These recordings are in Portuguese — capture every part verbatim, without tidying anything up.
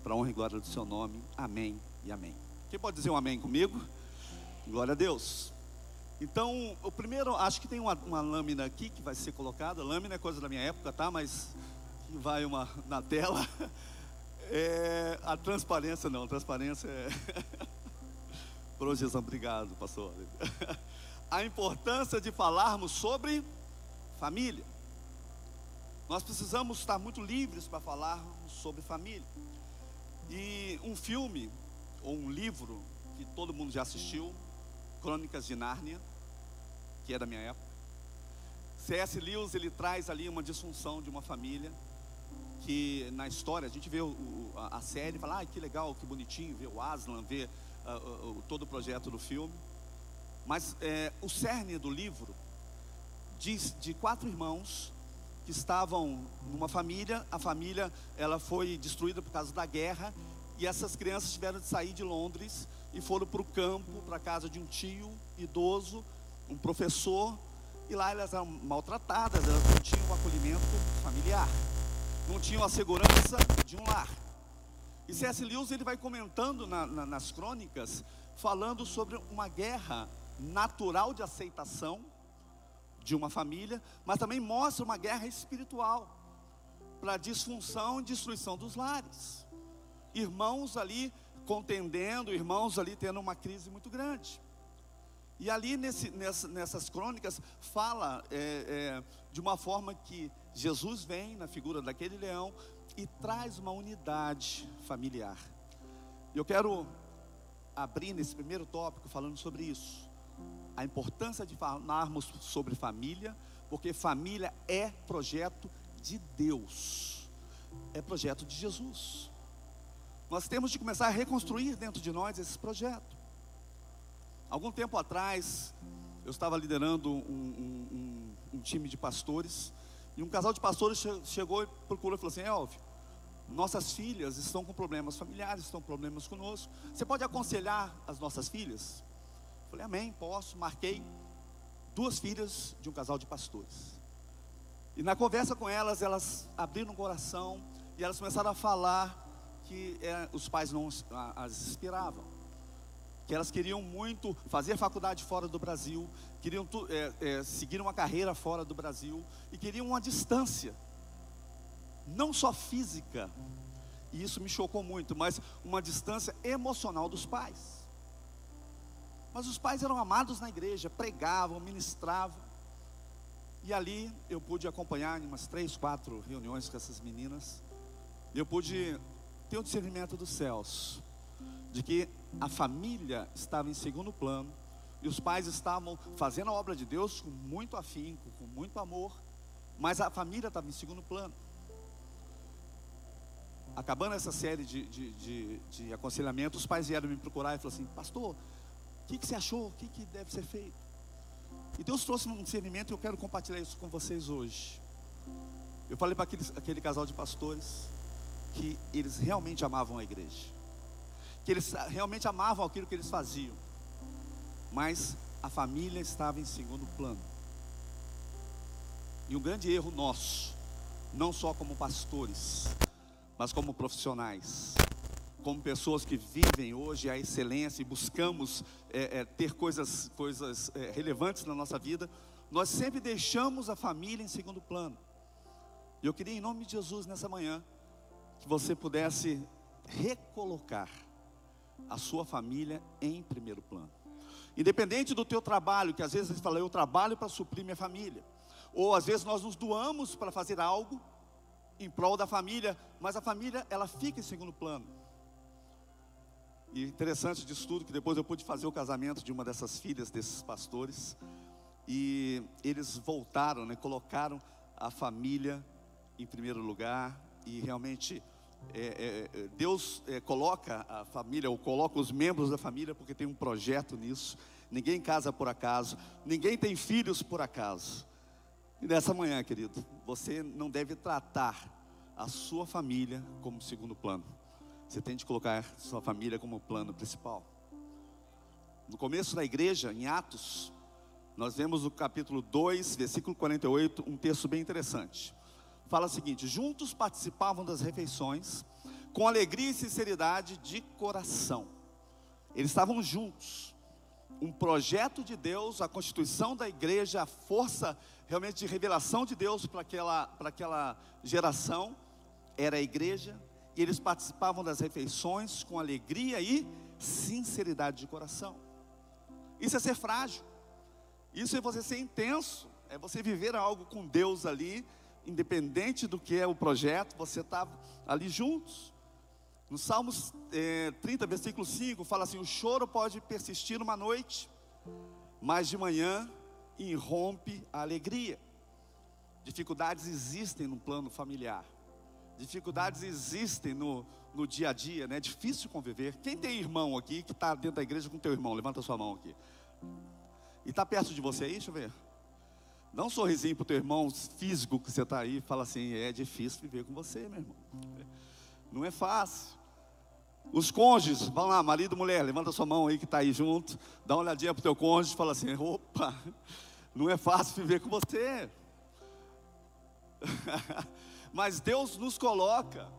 para a honra e glória do seu nome. Amém e amém. Quem pode dizer um amém comigo? Glória a Deus. Então, o primeiro, acho que tem uma, uma lâmina aqui que vai ser colocada. Lâmina é coisa da minha época, tá? Mas que vai uma na tela. É, a transparência não, a transparência é... Projeção, obrigado, pastor. A importância de falarmos sobre família. Nós precisamos estar muito livres para falarmos sobre família. E um filme, ou um livro, que todo mundo já assistiu, Crônicas de Nárnia, que é da minha época. C S Lewis, ele traz ali uma disfunção de uma família, que na história, a gente vê o, a, a série e fala, ah, que legal, que bonitinho, vê o Aslan, vê uh, uh, todo o projeto do filme. Mas é, o cerne do livro diz de quatro irmãos que estavam numa família. A família, ela foi destruída por causa da guerra, e essas crianças tiveram de sair de Londres e foram para o campo, para a casa de um tio idoso, um professor, e lá elas eram maltratadas, elas não tinham o acolhimento familiar, não tinham a segurança de um lar. E C S Lewis, ele vai comentando na, na, nas crônicas, falando sobre uma guerra natural de aceitação de uma família, mas também mostra uma guerra espiritual para a disfunção e destruição dos lares. Irmãos ali contendendo, irmãos ali tendo uma crise muito grande. E ali nesse, nessa, nessas crônicas fala é, é, de uma forma que Jesus vem na figura daquele leão e traz uma unidade familiar. Eu quero abrir nesse primeiro tópico falando sobre isso. A importância de falarmos sobre família, porque família é projeto de Deus, é projeto de Jesus. Nós temos de começar a reconstruir dentro de nós esse projeto. Algum tempo atrás, eu estava liderando um, um, um, um time de pastores, e um casal de pastores che chegou e procurou e falou assim: Elvio, nossas filhas estão com problemas familiares, estão com problemas conosco, você pode aconselhar as nossas filhas? Eu falei, amém, posso. Marquei duas filhas de um casal de pastores, e na conversa com elas, elas abriram o coração, e elas começaram a falar que é, os pais não as inspiravam, que elas queriam muito fazer faculdade fora do Brasil, queriam é, é, seguir uma carreira fora do Brasil, e queriam uma distância, não só física, e isso me chocou muito, mas uma distância emocional dos pais. Mas os pais eram amados na igreja, pregavam, ministravam, e ali eu pude acompanhar em umas três, quatro reuniões com essas meninas, e eu pude ter o discernimento dos céus, de que a família estava em segundo plano, e os pais estavam fazendo a obra de Deus com muito afinco, com muito amor, mas a família estava em segundo plano. Acabando essa série de, de, de, de aconselhamento, os pais vieram me procurar e falaram assim: pastor, o que, que você achou? O que, que deve ser feito? E Deus trouxe um discernimento, e eu quero compartilhar isso com vocês hoje. Eu falei para aquele, aquele casal de pastores que eles realmente amavam a igreja, que eles realmente amavam aquilo que eles faziam, mas a família estava em segundo plano. E um grande erro nosso, não só como pastores, mas como profissionais, como pessoas que vivem hoje a excelência e buscamos é, é, ter coisas, coisas é, relevantes na nossa vida, nós sempre deixamos a família em segundo plano. E eu queria, em nome de Jesus, nessa manhã, que você pudesse recolocar a sua família em primeiro plano. Independente do teu trabalho, que às vezes você fala, eu trabalho para suprir minha família, ou às vezes nós nos doamos para fazer algo em prol da família, mas a família, ela fica em segundo plano. E interessante disso tudo, que depois eu pude fazer o casamento de uma dessas filhas desses pastores, e eles voltaram, né, colocaram a família em primeiro lugar. E realmente é, é, Deus é, coloca a família, ou coloca os membros da família, porque tem um projeto nisso. Ninguém casa por acaso, ninguém tem filhos por acaso. E nessa manhã, querido, você não deve tratar a sua família como segundo plano. Você tem de colocar a sua família como plano principal. No começo da igreja, em Atos, nós vemos no capítulo dois, versículo quarenta e oito, um texto bem interessante. Fala o seguinte: juntos participavam das refeições, com alegria e sinceridade de coração. Eles estavam juntos. Um projeto de Deus, a constituição da igreja, a força realmente de revelação de Deus para aquela, para aquela geração, era a igreja. E eles participavam das refeições com alegria e sinceridade de coração. Isso é ser frágil. Isso é você ser intenso. É você viver algo com Deus ali, independente do que é o projeto, você está ali juntos. No Salmos é, trinta, versículo cinco, fala assim: o choro pode persistir uma noite, mas de manhã irrompe a alegria. Dificuldades existem no plano familiar. Dificuldades existem no, no dia a dia, né? É difícil conviver. Quem tem irmão aqui, que está dentro da igreja com teu irmão? Levanta a sua mão aqui. E está perto de você aí? Deixa eu ver. Dá um sorrisinho para o teu irmão físico que você está aí. Fala assim: é difícil viver com você, meu irmão. Não é fácil. Os cônjuges, vão lá, marido e mulher, levanta a sua mão aí que está aí junto. Dá uma olhadinha para o teu cônjuge e fala assim: opa, não é fácil viver com você. Mas Deus nos coloca.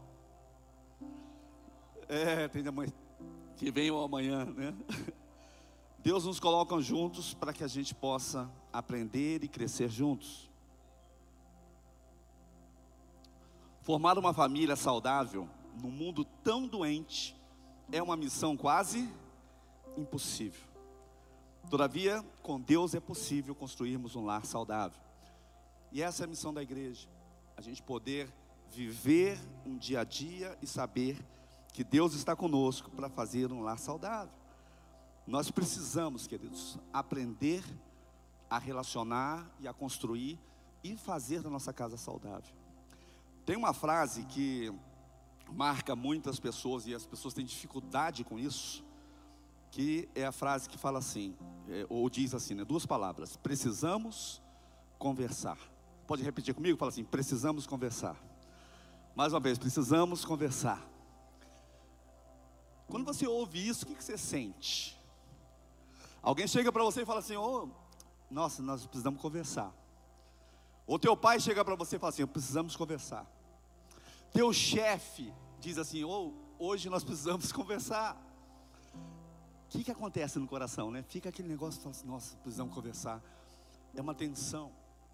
É, tem amanhã, que vem o amanhã, né? Deus nos coloca juntos para que a gente possa aprender e crescer juntos. Formar uma família saudável num mundo tão doente é uma missão quase impossível. Todavia, com Deus é possível construirmos um lar saudável. E essa é a missão da igreja. A gente poder viver um dia a dia e saber que Deus está conosco para fazer um lar saudável. Nós precisamos, queridos, aprender a relacionar e a construir e fazer da nossa casa saudável. Tem uma frase que marca muitas pessoas e as pessoas têm dificuldade com isso, que é a frase que fala assim, é, ou diz assim, né, duas palavras: precisamos conversar. Pode repetir comigo? Fala assim: precisamos conversar. Mais uma vez, precisamos conversar. Quando você ouve isso, o que, que você sente? Alguém chega para você e fala assim: oh, nossa, nós precisamos conversar. Ou teu pai chega para você e fala assim: precisamos conversar. Teu chefe diz assim: oh, hoje nós precisamos conversar. O que, que acontece no coração, né? Fica aquele negócio, fala assim: nossa, precisamos conversar. É uma tensão,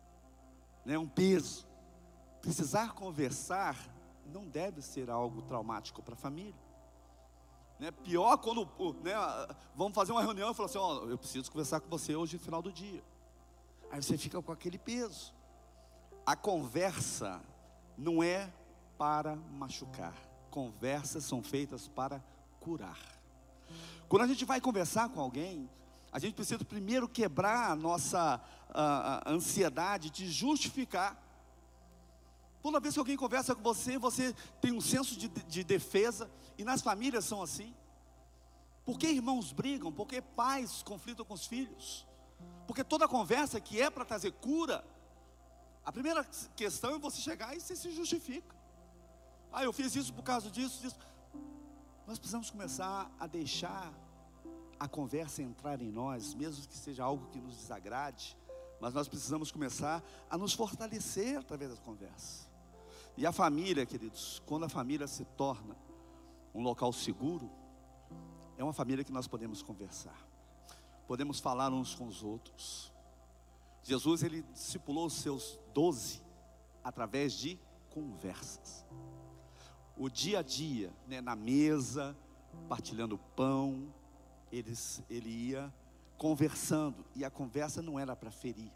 é um peso. Precisar conversar não deve ser algo traumático para a família. Né? Pior quando, né, vamos fazer uma reunião e falar assim: ó, eu preciso conversar com você hoje no final do dia. Aí você fica com aquele peso. A conversa não é para machucar. Conversas são feitas para curar. Quando a gente vai conversar com alguém, a gente precisa primeiro quebrar a nossa a, a ansiedade de justificar. Toda vez que alguém conversa com você, você tem um senso de, de defesa. E nas famílias são assim. Por que irmãos brigam? Por que pais conflitam com os filhos? Porque toda conversa que é para trazer cura, a primeira questão é você chegar e você se justifica. Ah, eu fiz isso por causa disso, disso. Nós precisamos começar a deixar a conversa entrar em nós, mesmo que seja algo que nos desagrade. Mas nós precisamos começar a nos fortalecer através da conversa. E a família, queridos, quando a família se torna um local seguro, é uma família que nós podemos conversar, podemos falar uns com os outros. Jesus, ele discipulou os seus doze através de conversas. O dia a dia, né, na mesa, partilhando pão, eles, ele ia conversando, e a conversa não era para ferir.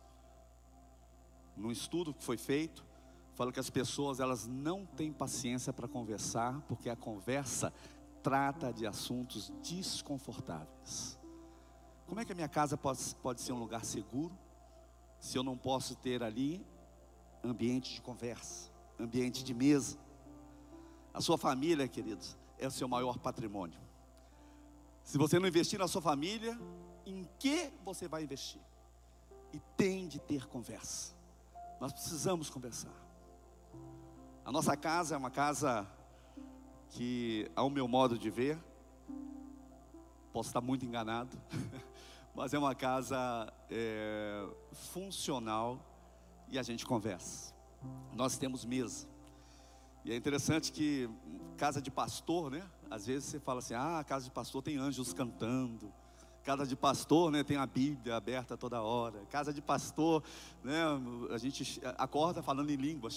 Num estudo que foi feito, fala que as pessoas, elas não têm paciência para conversar, porque a conversa trata de assuntos desconfortáveis. Como é que a minha casa pode, pode ser um lugar seguro, se eu não posso ter ali ambiente de conversa, ambiente de mesa? A sua família, queridos, é o seu maior patrimônio. Se você não investir na sua família, em que você vai investir? E tem de ter conversa. Nós precisamos conversar. A nossa casa é uma casa que, ao meu modo de ver, posso estar muito enganado, mas é uma casa é, funcional, e a gente conversa. Nós temos mesa. E é interessante que casa de pastor, né? Às vezes você fala assim, ah, casa de pastor tem anjos cantando. Casa de pastor, né, tem a Bíblia aberta toda hora. Casa de pastor, né, a gente acorda falando em língua.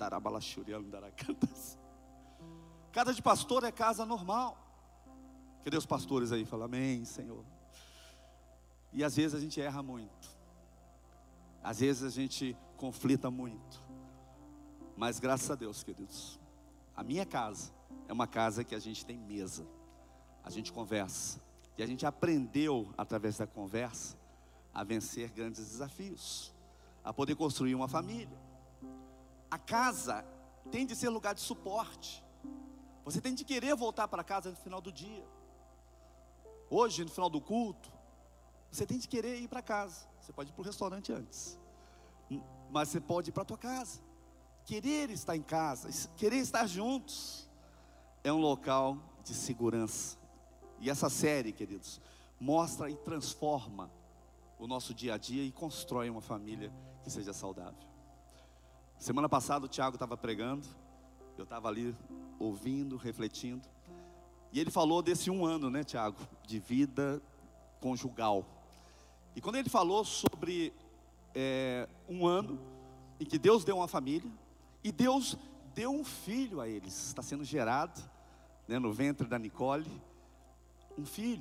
Casa de pastor é casa normal. Cadê os pastores aí? Fala, amém, Senhor. E às vezes a gente erra muito. Às vezes a gente conflita muito. Mas graças a Deus, queridos, a minha casa é uma casa que a gente tem mesa. A gente conversa. E a gente aprendeu, através da conversa, a vencer grandes desafios, a poder construir uma família. A casa tem de ser lugar de suporte. Você tem de querer voltar para casa no final do dia. Hoje, no final do culto, você tem de querer ir para casa. Você pode ir para o restaurante antes, mas você pode ir para a tua casa. Querer estar em casa, querer estar juntos, é um local de segurança. E essa série, queridos, mostra e transforma o nosso dia a dia e constrói uma família que seja saudável. Semana passada o Tiago estava pregando, eu estava ali ouvindo, refletindo, e ele falou desse um ano, né, Tiago, de vida conjugal. E quando ele falou sobre é, um ano em que Deus deu uma família, e Deus deu um filho a eles, está sendo gerado, né, no ventre da Nicole, um filho.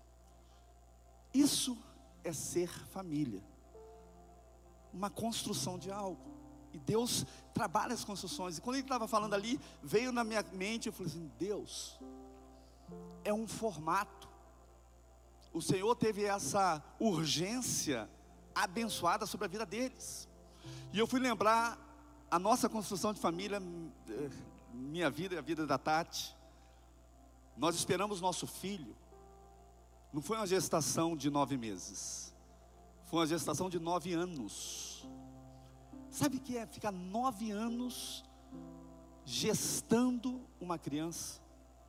Isso é ser família, uma construção de algo. E Deus trabalha as construções. E quando ele estava falando ali, veio na minha mente, eu falei assim, Deus, é um formato. O Senhor teve essa urgência abençoada sobre a vida deles. E eu fui lembrar a nossa construção de família, minha vida e a vida da Tati. Nós esperamos nosso filho. Não foi uma gestação de nove meses. Foi uma gestação de nove anos. Sabe o que é ficar nove anos gestando uma criança?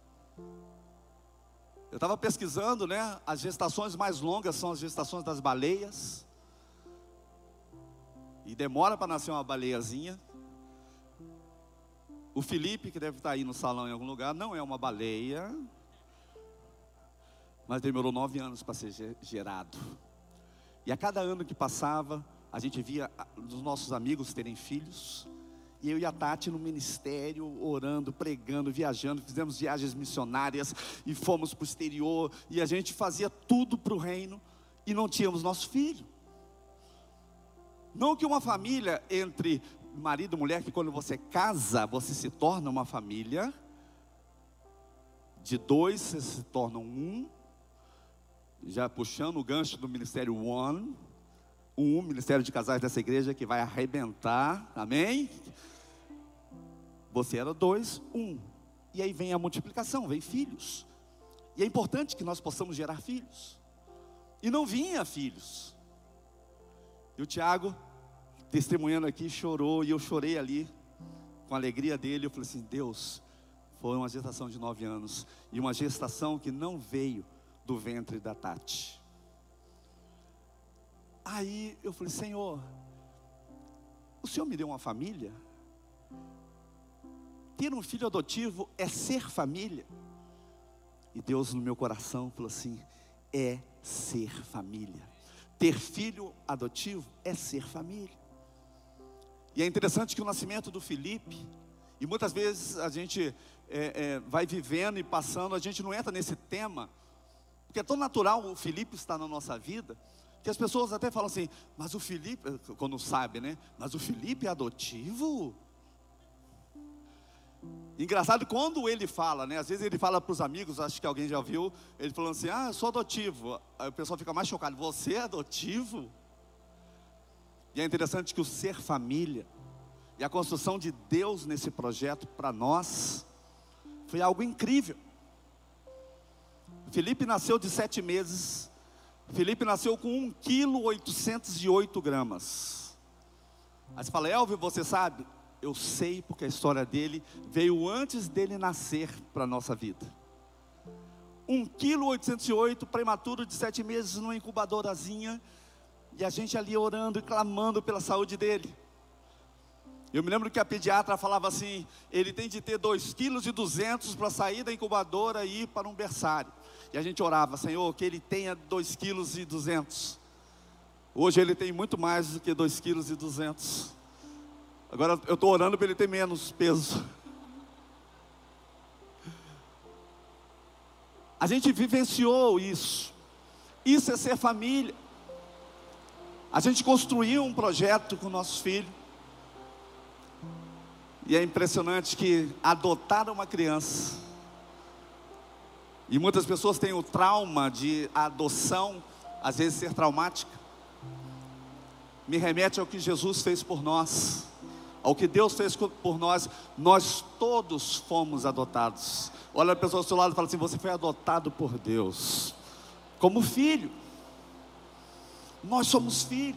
Eu estava pesquisando, né? As gestações mais longas são as gestações das baleias. E demora para nascer uma baleiazinha. O Felipe, que deve estar aí no salão em algum lugar, não é uma baleia, mas demorou nove anos para ser gerado. E a cada ano que passava, a gente via os nossos amigos terem filhos. E eu e a Tati no ministério, orando, pregando, viajando. Fizemos viagens missionárias e fomos para o exterior. E a gente fazia tudo para o reino e não tínhamos nosso filho. Não que uma família entre marido e mulher, que quando você casa, você se torna uma família. De dois, vocês se tornam um. Já puxando o gancho do Ministério One. Um Ministério de Casais dessa igreja que vai arrebentar. Amém? Você era dois, um. E aí vem a multiplicação, vem filhos. E é importante que nós possamos gerar filhos. E não vinha filhos. E o Tiago, testemunhando aqui, chorou. E eu chorei ali, com a alegria dele. Eu falei assim, Deus, foi uma gestação de nove anos. E uma gestação que não veio do ventre da Tati. Aí eu falei, Senhor, o Senhor me deu uma família? Ter um filho adotivo é ser família? E Deus no meu coração falou assim, é ser família. Ter filho adotivo é ser família. E é interessante que o nascimento do Felipe, e muitas vezes a gente é, é, vai vivendo e passando, a gente não entra nesse tema, porque é tão natural o Felipe estar na nossa vida, que as pessoas até falam assim, mas o Felipe, quando sabe, né? Mas o Felipe é adotivo? Engraçado quando ele fala, né? Às vezes ele fala para os amigos, acho que alguém já viu, ele falando assim, ah, eu sou adotivo. Aí o pessoal fica mais chocado, você é adotivo? E é interessante que o ser família e a construção de Deus nesse projeto para nós foi algo incrível. Felipe nasceu de sete meses. Felipe nasceu com um quilo oitocentos e oito gramas. Aí você fala, Elvio, você sabe? Eu sei porque a história dele veio antes dele nascer para a nossa vida. um quilo oitocentos e oito, prematuro de sete meses, numa incubadorazinha. E a gente ali orando e clamando pela saúde dele. Eu me lembro que a pediatra falava assim, ele tem de ter dois quilos e duzentos para sair da incubadora e ir para um berçário. E a gente orava, Senhor, que ele tenha dois quilos e duzentos. Hoje ele tem muito mais do que dois quilos e duzentos. Agora eu estou orando para ele ter menos peso. A gente vivenciou isso. Isso é ser família. A gente construiu um projeto com nossos filhos. E é impressionante que adotar uma criança, e muitas pessoas têm o trauma de adoção, às vezes ser traumática, me remete ao que Jesus fez por nós, ao que Deus fez por nós. Nós todos fomos adotados. Olha a pessoa ao seu lado e fala assim, você foi adotado por Deus, como filho. Nós somos filhos.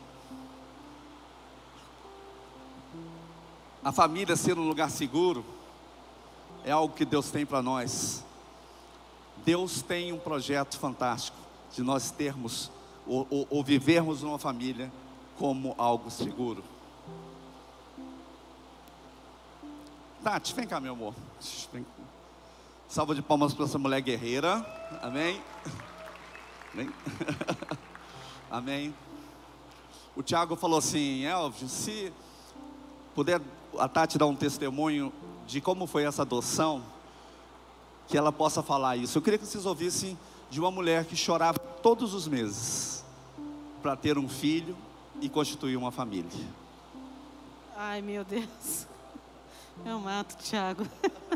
A família ser um lugar seguro é algo que Deus tem para nós. Deus tem um projeto fantástico de nós termos ou, ou, ou vivermos numa família como algo seguro. Tati, vem cá, meu amor. Vem. Salva de palmas para essa mulher guerreira. Amém. Amém. Amém. O Tiago falou assim, Elvis, se puder a Tati dar um testemunho de como foi essa adoção, que ela possa falar isso. Eu queria que vocês ouvissem de uma mulher que chorava todos os meses para ter um filho e constituir uma família. Ai, meu Deus. Eu mato, Tiago.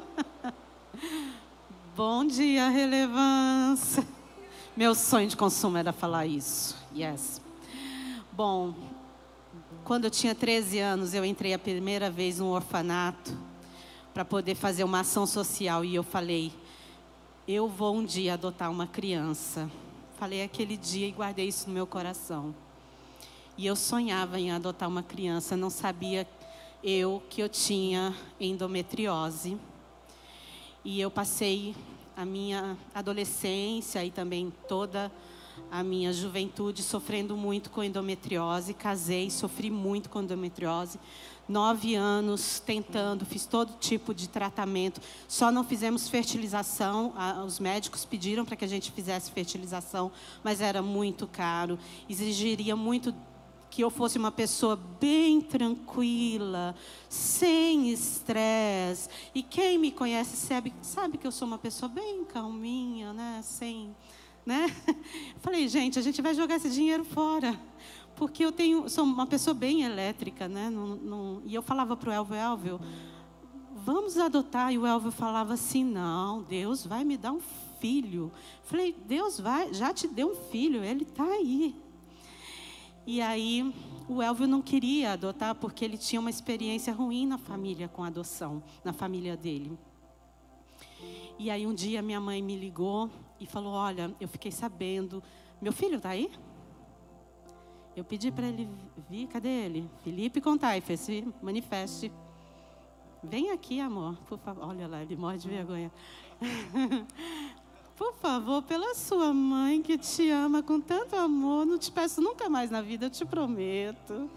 Bom dia, relevância. Meu sonho de consumo era falar isso. Yes. Bom, quando eu tinha treze anos, eu entrei a primeira vez num orfanato para poder fazer uma ação social. E eu falei, eu vou um dia adotar uma criança. Falei aquele dia e guardei isso no meu coração. E eu sonhava em adotar uma criança. Não sabia eu que eu tinha endometriose. E eu passei a minha adolescência e também toda a minha juventude sofrendo muito com endometriose. Casei, sofri muito com endometriose. Nove anos tentando, fiz todo tipo de tratamento. Só não fizemos fertilização. Os médicos pediram para que a gente fizesse fertilização, mas era muito caro. Exigiria muito que eu fosse uma pessoa bem tranquila, sem estresse. E quem me conhece sabe, sabe que eu sou uma pessoa bem calminha, né? Sem, né? Falei, gente, a gente vai jogar esse dinheiro fora. Porque eu tenho, sou uma pessoa bem elétrica, né? Não, não, e eu falava para o Elvio, Elvio, vamos adotar. E o Elvio falava assim, não, Deus vai me dar um filho. Falei, Deus vai, já te deu um filho, ele está aí. E aí, o Elvio não queria adotar porque ele tinha uma experiência ruim na família com adoção, na família dele. E aí, um dia, minha mãe me ligou e falou, olha, eu fiquei sabendo, meu filho está aí? Eu pedi para ele vir, cadê ele? Felipe Contaifer, se manifeste. Vem aqui, amor, por favor. Olha lá, ele morre de vergonha. Por favor, pela sua mãe que te ama com tanto amor, não te peço nunca mais na vida, eu te prometo.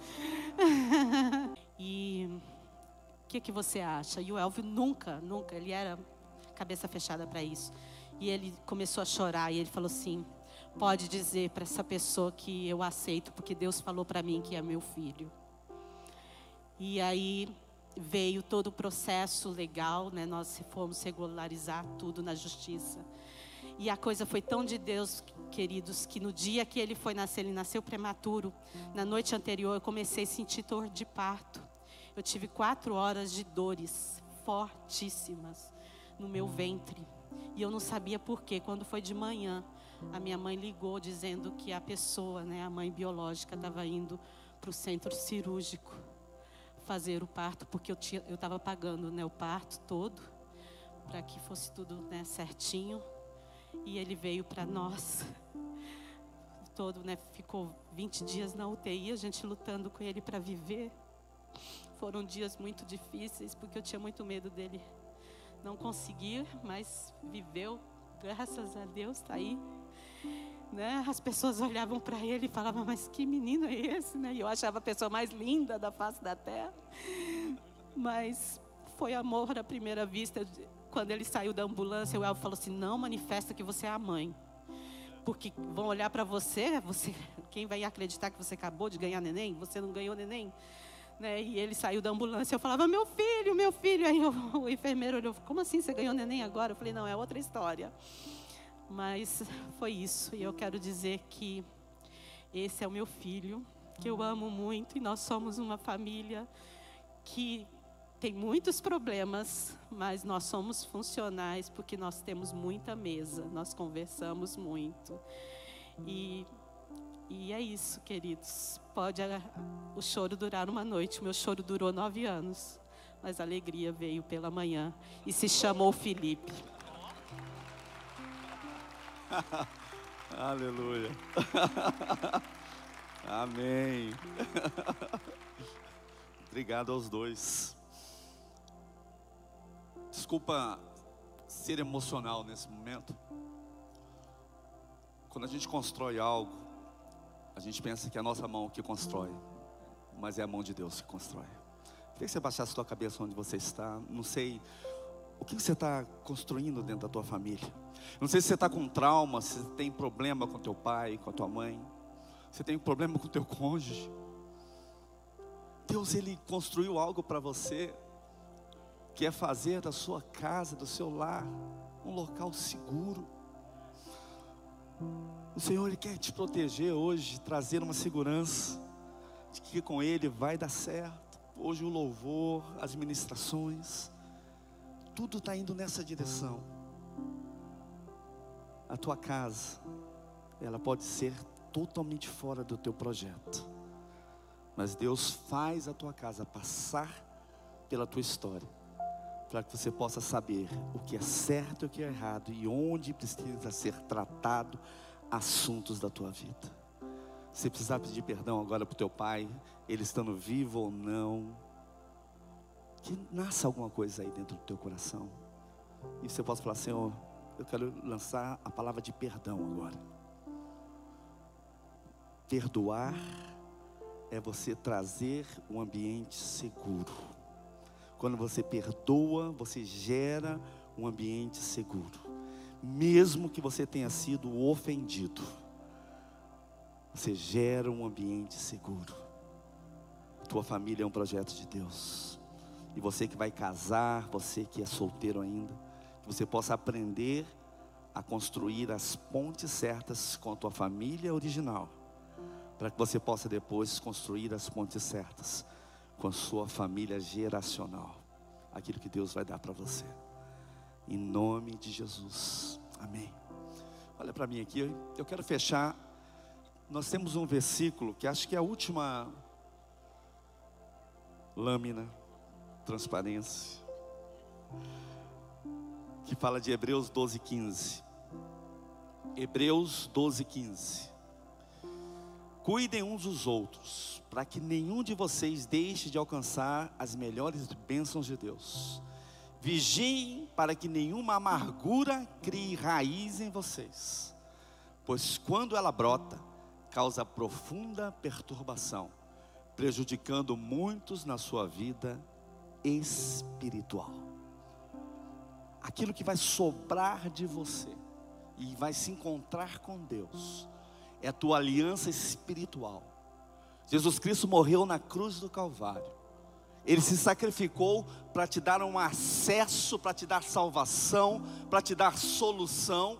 E o que, que você acha? E o Elvio nunca, nunca, ele era cabeça fechada para isso. E ele começou a chorar e ele falou assim, pode dizer para essa pessoa que eu aceito, porque Deus falou para mim que é meu filho. E aí veio todo o processo legal, né? Nós fomos regularizar tudo na justiça. E a coisa foi tão de Deus, queridos, que no dia que ele foi nascer, ele nasceu prematuro. Na noite anterior eu comecei a sentir dor de parto. Eu tive quatro horas de dores fortíssimas no meu ventre. E eu não sabia por quê. Quando foi de manhã, a minha mãe ligou dizendo que a pessoa, né, a mãe biológica, estava indo para o centro cirúrgico fazer o parto, porque eu tinha, eu estava pagando, né, o parto todo, para que fosse tudo, né, certinho. E ele veio para nós, todo, né, ficou vinte dias na U T I, a gente lutando com ele para viver. Foram dias muito difíceis, porque eu tinha muito medo dele não conseguir, mas viveu, graças a Deus, está aí. Né? As pessoas olhavam para ele e falavam, mas que menino é esse? Né? E eu achava a pessoa mais linda da face da terra. Mas foi amor à primeira vista. Quando ele saiu da ambulância, o Elvio falou assim: não manifesta que você é a mãe, porque vão olhar para você, você, quem vai acreditar que você acabou de ganhar neném? Você não ganhou neném? Né? E ele saiu da ambulância, eu falava: meu filho, meu filho. Aí eu, o enfermeiro olhou: como assim, você ganhou neném agora? Eu falei: não, é outra história. Mas foi isso, e eu quero dizer que esse é o meu filho, que eu amo muito, e nós somos uma família que tem muitos problemas, mas nós somos funcionais porque nós temos muita mesa, nós conversamos muito. E, e é isso, queridos. Pode a, o choro durar uma noite, o meu choro durou nove anos, mas a alegria veio pela manhã e se chamou Felipe. Aleluia. Amém. Obrigado aos dois. Desculpa ser emocional nesse momento. Quando a gente constrói algo, a gente pensa que é a nossa mão que constrói, mas é a mão de Deus que constrói. Queria que você baixasse a sua cabeça onde você está. Não sei o que você está construindo dentro da tua família. Não sei se você está com trauma, se você tem problema com teu pai, com a tua mãe, se tem problema com teu cônjuge. Deus, Ele construiu algo para você, que é fazer da sua casa, do seu lar, um local seguro. O Senhor, Ele quer te proteger hoje, trazer uma segurança de que com Ele vai dar certo. Hoje o louvor, as ministrações, tudo está indo nessa direção. A tua casa, ela pode ser totalmente fora do teu projeto, mas Deus faz a tua casa passar pela tua história, para que você possa saber o que é certo e o que é errado, e onde precisa ser tratado assuntos da tua vida. Se precisar pedir perdão agora para o teu pai, ele estando vivo ou não, que nasça alguma coisa aí dentro do teu coração, e você possa falar: Senhor, eu quero lançar a palavra de perdão agora. Perdoar é você trazer um ambiente seguro. Quando você perdoa, você gera um ambiente seguro. Mesmo que você tenha sido ofendido, você gera um ambiente seguro. Tua família é um projeto de Deus. E você que vai casar, você que é solteiro ainda, que você possa aprender a construir as pontes certas com a tua família original, para que você possa depois construir as pontes certas com a sua família geracional, aquilo que Deus vai dar para você, em nome de Jesus, amém. Olha para mim aqui, eu quero fechar. Nós temos um versículo que acho que é a última lâmina, transparência, que fala de Hebreus doze, quinze. Hebreus doze, quinze. Cuidem uns dos outros, para que nenhum de vocês deixe de alcançar as melhores bênçãos de Deus. Vigiem para que nenhuma amargura crie raiz em vocês, pois quando ela brota, causa profunda perturbação, prejudicando muitos na sua vida espiritual. Aquilo que vai sobrar de você e vai se encontrar com Deus é a tua aliança espiritual. Jesus Cristo morreu na cruz do Calvário. Ele se sacrificou para te dar um acesso, para te dar salvação, para te dar solução.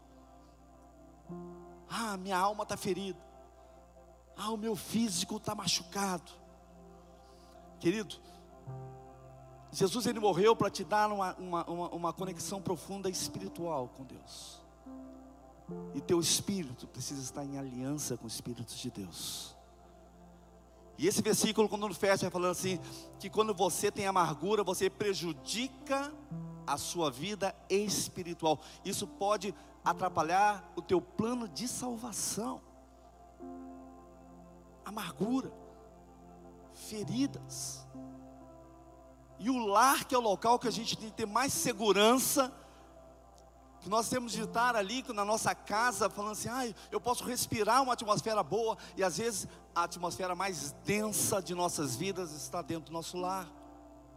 Ah, minha alma está ferida. Ah, o meu físico está machucado. Querido, Jesus, Ele morreu para te dar uma, uma, uma, uma conexão profunda espiritual com Deus. E teu espírito precisa estar em aliança com o Espírito de Deus. E esse versículo, quando fecha, vai falando assim, que quando você tem amargura, você prejudica a sua vida espiritual. Isso pode atrapalhar o teu plano de salvação. Amargura, feridas. E o lar, que é o local que a gente tem que ter mais segurança, que nós temos de estar ali na nossa casa, falando assim, ah, eu posso respirar uma atmosfera boa, e às vezes a atmosfera mais densa de nossas vidas está dentro do nosso lar.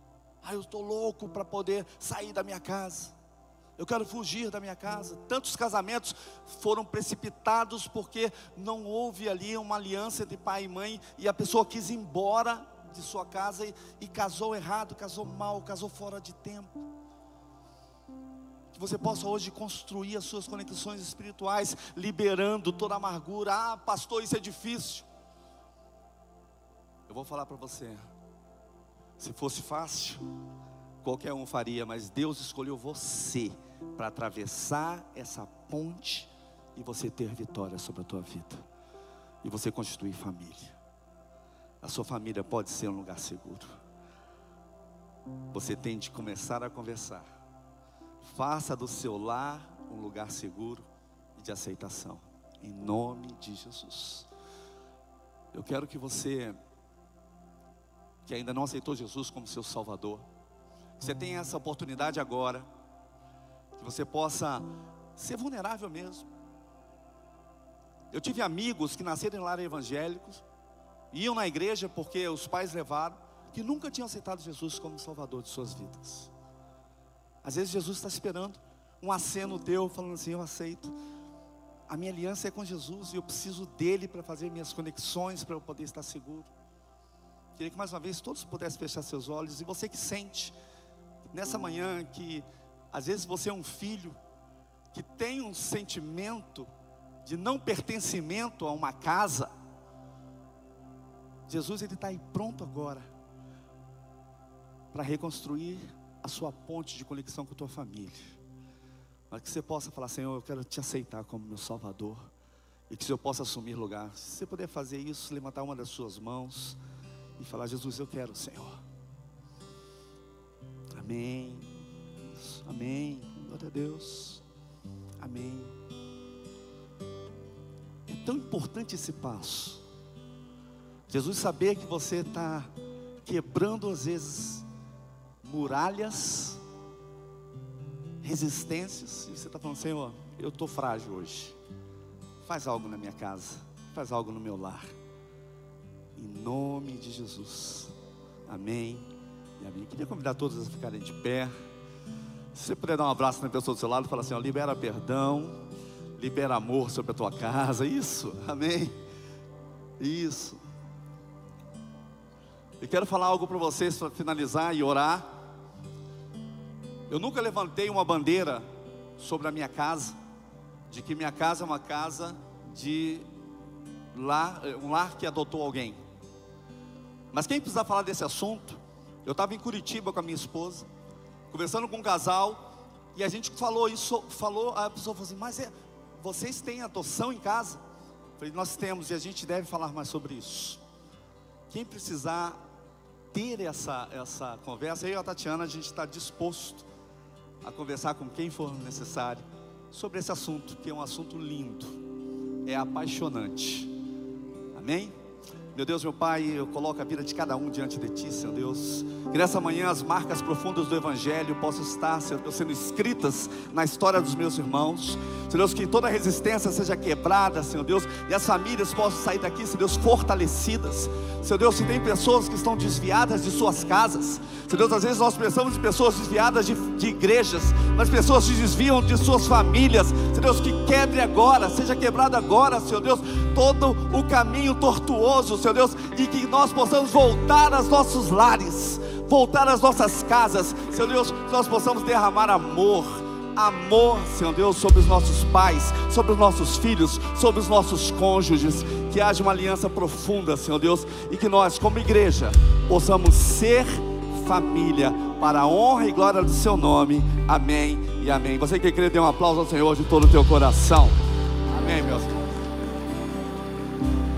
Ah, eu estou louco para poder sair da minha casa. Eu quero fugir da minha casa. Tantos casamentos foram precipitados porque não houve ali uma aliança entre pai e mãe, e a pessoa quis ir embora de sua casa e, e casou errado, casou mal, casou fora de tempo. Que você possa hoje construir as suas conexões espirituais, liberando toda a amargura. Ah, pastor, isso é difícil. Eu vou falar para você, se fosse fácil, qualquer um faria, mas Deus escolheu você para atravessar essa ponte e você ter vitória sobre a tua vida, e você constituir família. A sua família pode ser um lugar seguro. Você tem de começar a conversar. Faça do seu lar um lugar seguro e de aceitação, em nome de Jesus. Eu quero que você, que ainda não aceitou Jesus como seu Salvador, você tenha essa oportunidade agora, que você possa ser vulnerável mesmo. Eu tive amigos que nasceram em lar evangélicos, iam na igreja porque os pais levaram, que nunca tinham aceitado Jesus como Salvador de suas vidas. Às vezes Jesus está esperando um aceno teu, falando assim: eu aceito, a minha aliança é com Jesus, e eu preciso dele para fazer minhas conexões, para eu poder estar seguro. Queria que mais uma vez todos pudessem fechar seus olhos. E você que sente nessa manhã que às vezes você é um filho que tem um sentimento de não pertencimento a uma casa, Jesus, ele está aí pronto agora para reconstruir a sua ponte de conexão com a tua família, para que você possa falar: Senhor, eu quero te aceitar como meu Salvador, e que o Senhor possa assumir lugar. Se você puder fazer isso, levantar uma das suas mãos e falar: Jesus, eu quero, Senhor. Amém. Amém. Glória a Deus. Amém. É tão importante esse passo. Jesus saber que você está quebrando às vezes muralhas, resistências, e você está falando: Senhor, eu estou frágil hoje, faz algo na minha casa, faz algo no meu lar, em nome de Jesus. Amém e amém. Queria convidar todos a ficarem de pé. Se você puder dar um abraço na pessoa do seu lado e falar assim: ó, libera perdão, libera amor sobre a tua casa. Isso, amém. Isso. Eu quero falar algo para vocês para finalizar e orar. Eu nunca levantei uma bandeira sobre a minha casa, de que minha casa é uma casa de lar, um lar que adotou alguém. Mas quem precisa falar desse assunto? Eu estava em Curitiba com a minha esposa, conversando com um casal, e a gente falou isso, falou, a pessoa falou assim: mas é, vocês têm adoção em casa? Eu falei: nós temos, e a gente deve falar mais sobre isso. Quem precisar ter essa, essa conversa, eu e a Tatiana, a gente está disposto a conversar com quem for necessário sobre esse assunto, que é um assunto lindo, é apaixonante. Amém? Meu Deus, meu Pai, eu coloco a vida de cada um diante de Ti, Senhor Deus. Que nessa manhã as marcas profundas do Evangelho possam estar, Senhor Deus, sendo escritas na história dos meus irmãos. Senhor Deus, que toda resistência seja quebrada, Senhor Deus, e as famílias possam sair daqui, Senhor Deus, fortalecidas. Senhor Deus, se tem pessoas que estão desviadas de suas casas, Senhor Deus, às vezes nós pensamos em pessoas desviadas de, de igrejas, mas pessoas se desviam de suas famílias. Senhor Deus, que quebre agora, seja quebrado agora, Senhor Deus, todo o caminho tortuoso, Senhor Deus, e que nós possamos voltar aos nossos lares, voltar às nossas casas, Senhor Deus, que nós possamos derramar amor, amor, Senhor Deus, sobre os nossos pais, sobre os nossos filhos, sobre os nossos cônjuges, que haja uma aliança profunda, Senhor Deus, e que nós, como igreja, possamos ser família, para a honra e glória do Seu nome. Amém e amém. Você que crê, dê um aplauso ao Senhor de todo o teu coração. Amém, meus irmãos.